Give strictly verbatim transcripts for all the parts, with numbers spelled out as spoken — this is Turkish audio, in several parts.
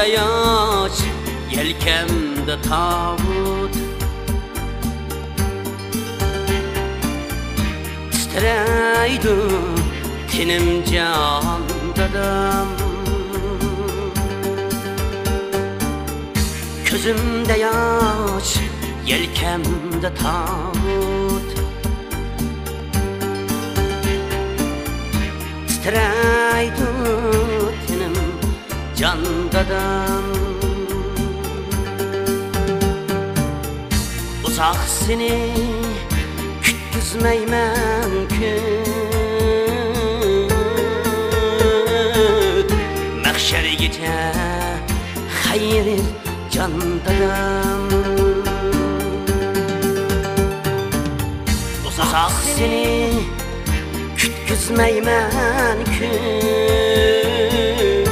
Gözümde yaş, yelkemde tavut. Titreydi tenim candadım. Gözümde yaş, yelkemde tavut. Titreydi tenim candadım. Uzak seni kütüzmeymen küt. Mahşere gece hayır candadım. Uzak seni kütüzmeymen küt.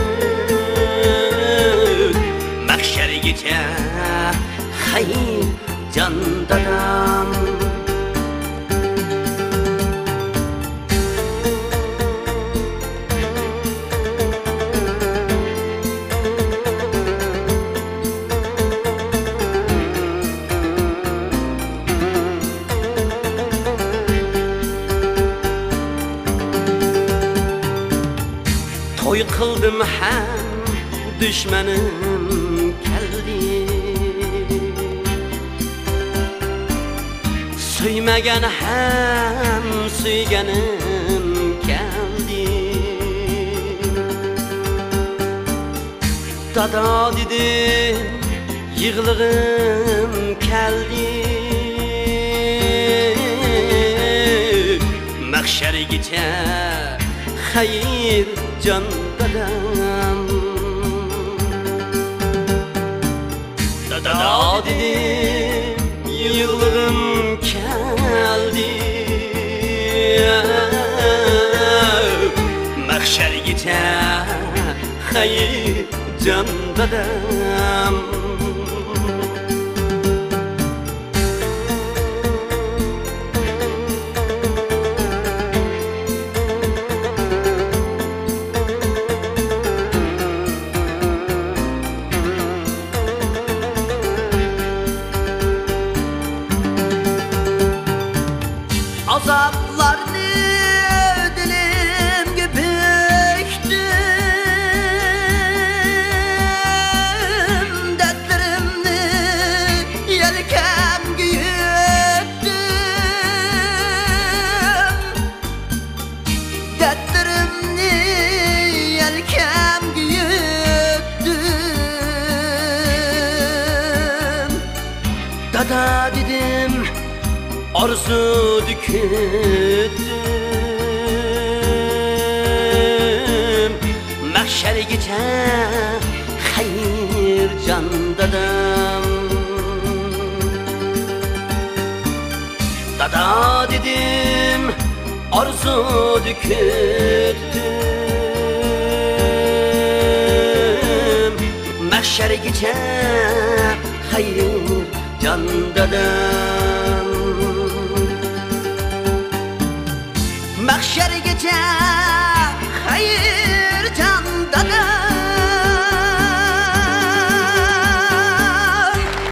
Mahşere gece hayır candadım. Toy kıldım hem düşmanım geldi. Süymegen hem suygenim geldi. Dada dedim yığılığım geldi. Mahşere gece hayır candadım. Dada dedim yığılığım geldi. Mahşer gece hayır candadım. Azaplarını dilim gibi ektim. Dertlerimni yelkem güyüttüm. Dertlerimni yelkem güyüttüm. Dada dedim arzu düküttüm. Mahşere gece hayır candadım. Dada dedim arzu düküttüm. Mahşere gece hayır candadım. Mahşer gece hayır